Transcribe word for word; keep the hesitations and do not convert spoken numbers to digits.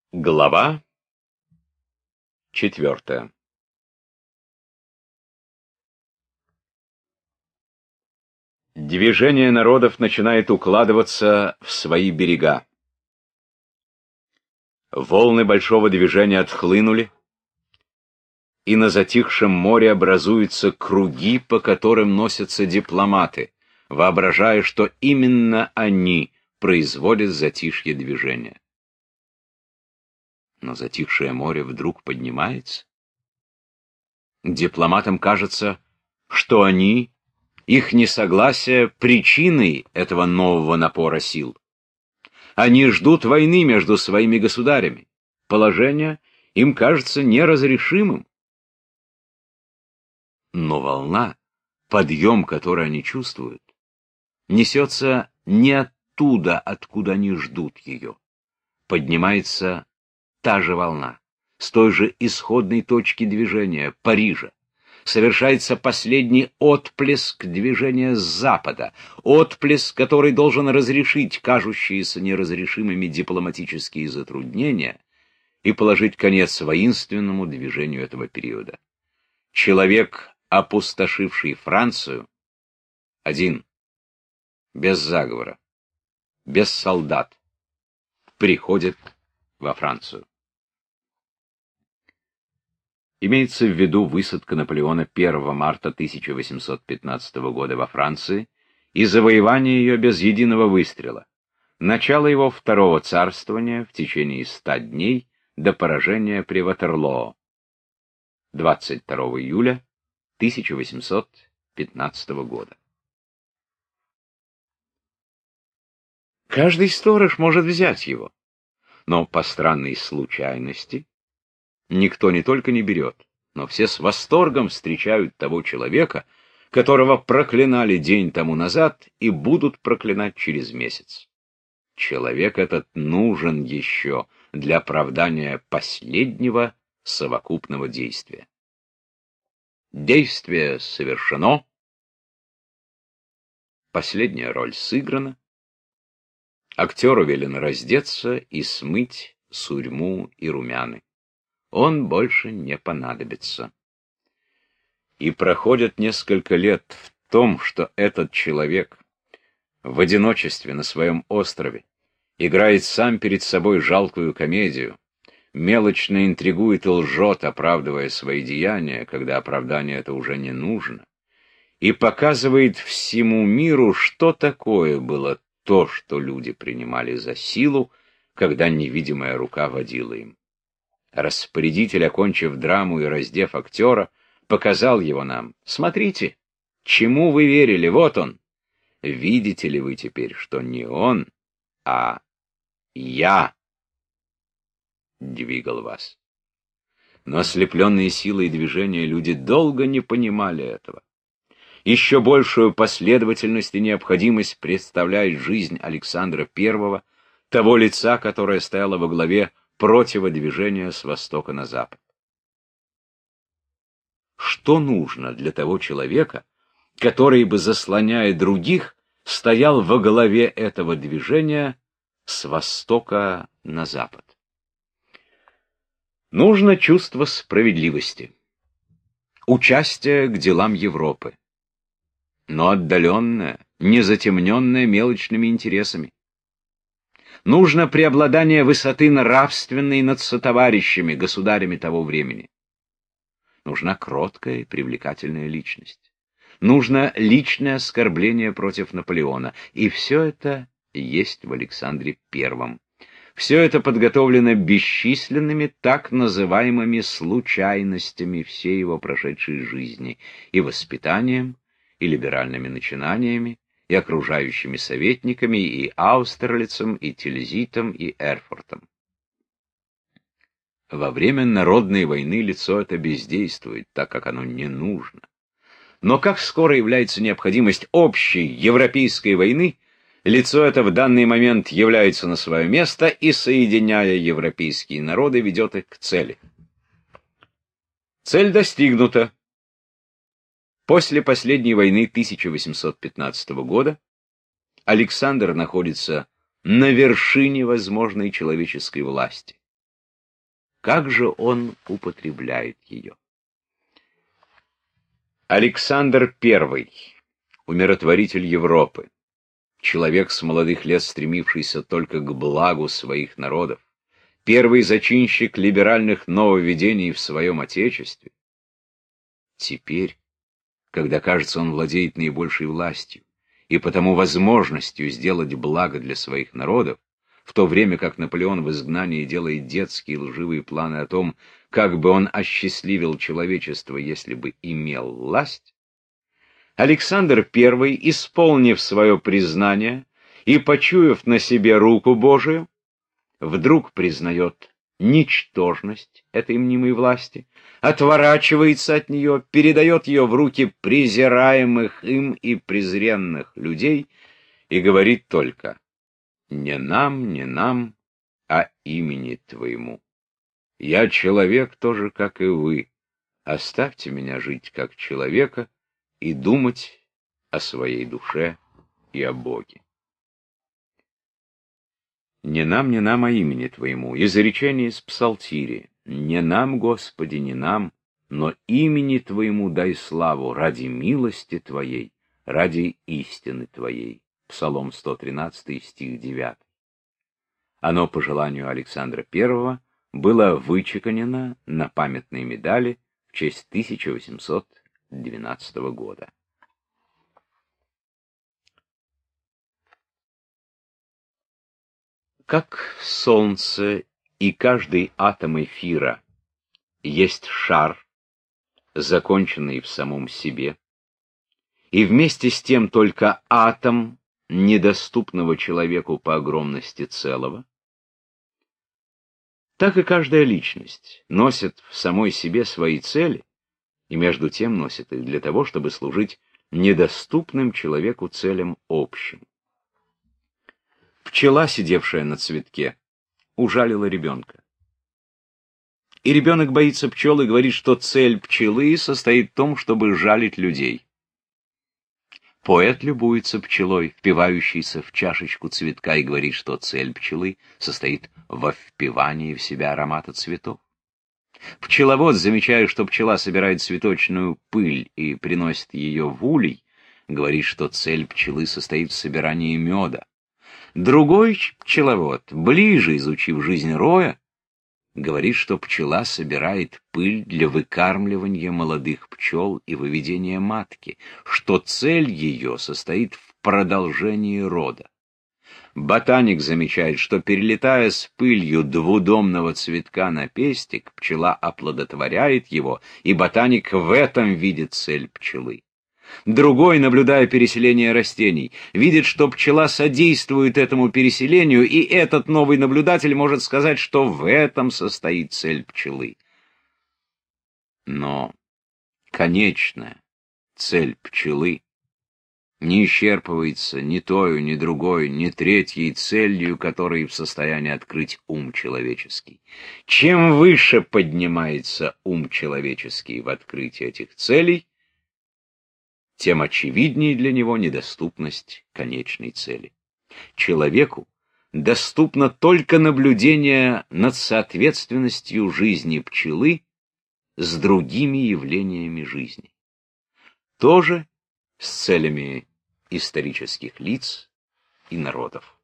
Глава четвертая. Движение народов начинает укладываться в свои берега. Волны большого движения отхлынули, и на затихшем море образуются круги, по которым носятся дипломаты, воображая, что именно они производят затишье движения. Но затихшее море вдруг поднимается. Дипломатам кажется, что они, их несогласие, причиной этого нового напора сил. Они ждут войны между своими государями. Положение им кажется неразрешимым. Но волна, подъем, который они чувствуют, несется не оттуда, откуда они ждут ее. Поднимается та же волна, с той же исходной точки движения, Парижа. Совершается последний отплеск движения с запада, отплеск, который должен разрешить кажущиеся неразрешимыми дипломатические затруднения и положить конец воинственному движению этого периода. Человек, опустошивший Францию, один, без заговора, без солдат, приходит во Францию. Имеется в виду высадка Наполеона первого марта тысяча восемьсот пятнадцатого года во Франции и завоевание ее без единого выстрела, начало его второго царствования в течение ста дней до поражения при Ватерлоо, двадцать второго июля тысяча восемьсот пятнадцатого года. Каждый сторож может взять его, но по странной случайности никто не только не берет, но все с восторгом встречают того человека, которого проклинали день тому назад и будут проклинать через месяц. Человек этот нужен еще для оправдания последнего совокупного действия. Действие совершено, последняя роль сыграна, актеру велено раздеться и смыть сурьму и румяны. Он больше не понадобится. И проходит несколько лет в том, что этот человек в одиночестве на своем острове играет сам перед собой жалкую комедию, мелочно интригует и лжет, оправдывая свои деяния, когда оправдание это уже не нужно, и показывает всему миру, что такое было то, что люди принимали за силу, когда невидимая рука водила им. Распорядитель, окончив драму и раздев актера, показал его нам. Смотрите, чему вы верили, вот он. Видите ли вы теперь, что не он, а я двигал вас? Но ослепленные силой движения люди долго не понимали этого. Еще большую последовательность и необходимость представляет жизнь Александра Первого, того лица, которое стояло во главе противодвижения с востока на запад. Что нужно для того человека, который бы, заслоняя других, стоял во главе этого движения с востока на запад? Нужно чувство справедливости, участие к делам Европы, но отдаленное, не затемненное мелочными интересами. Нужно преобладание высоты нравственной над сотоварищами, государями того времени. Нужна кроткая и привлекательная личность. Нужно личное оскорбление против Наполеона. И все это есть в Александре Первом. Все это подготовлено бесчисленными так называемыми случайностями всей его прошедшей жизни, и воспитанием, и либеральными начинаниями, и окружающими советниками, и Аустерлицем, и Тильзитом, и Эрфуртом. Во время народной войны лицо это бездействует, так как оно не нужно. Но как скоро является необходимость общей европейской войны, лицо это в данный момент является на свое место и, соединяя европейские народы, ведет их к цели. Цель достигнута. После последней войны тысяча восемьсот пятнадцатого года Александр находится на вершине возможной человеческой власти. как же он употребляет ее. Александр Первый, умиротворитель Европы, человек с молодых лет, стремившийся только к благу своих народов, первый зачинщик либеральных нововведений в своем отечестве, теперь, когда, кажется, он владеет наибольшей властью и потому возможностью сделать благо для своих народов, в то время как Наполеон в изгнании делает детские лживые планы о том, как бы он осчастливил человечество, если бы имел власть, Александр Первый, исполнив свое признание и почуяв на себе руку Божию, вдруг признает ничтожность этой мнимой власти, отворачивается от нее, передает ее в руки презираемых им и презренных людей и говорит только: «Не нам, не нам, а имени Твоему. Я человек тоже, как и вы. Оставьте меня жить как человека и думать о своей душе и о Боге». «Не нам, не нам, а имени Твоему» — изречение из Псалтири. «Не нам, Господи, не нам, но имени Твоему дай славу ради милости Твоей, ради истины Твоей». Псалом сто тринадцатый, стих девятый. Оно, по желанию Александра Первого, было вычеканено на памятной медали в честь тысяча восемьсот двенадцатого года. Как Солнце и каждый атом эфира есть шар, законченный в самом себе, и вместе с тем только атом недоступного человеку по огромности целого, так и каждая личность носит в самой себе свои цели, и между тем носит их для того, чтобы служить недоступным человеку целям общим. Пчела, сидевшая на цветке, ужалила ребенка. И ребенок боится пчел и говорит, что цель пчелы состоит в том, чтобы жалить людей. Поэт любуется пчелой, впивающейся в чашечку цветка, и говорит, что цель пчелы состоит во впивании в себя аромата цветов. Пчеловод, замечая, что пчела собирает цветочную пыль и приносит ее в улей, говорит, что цель пчелы состоит в собирании меда. Другой пчеловод, ближе изучив жизнь роя, говорит, что пчела собирает пыль для выкармливания молодых пчел и выведения матки, что цель ее состоит в продолжении рода. Ботаник замечает, что, перелетая с пылью двудомного цветка на пестик, пчела оплодотворяет его, и ботаник в этом видит цель пчелы. Другой, наблюдая переселение растений, видит, что пчела содействует этому переселению, и этот новый наблюдатель может сказать, что в этом состоит цель пчелы. Но конечная цель пчелы не исчерпывается ни тою, ни другой, ни третьей целью, которой в состоянии открыть ум человеческий. Чем выше поднимается ум человеческий в открытии этих целей, тем очевиднее для него недоступность конечной цели. Человеку доступно только наблюдение над соответственностью жизни пчелы с другими явлениями жизни. То же с целями исторических лиц и народов.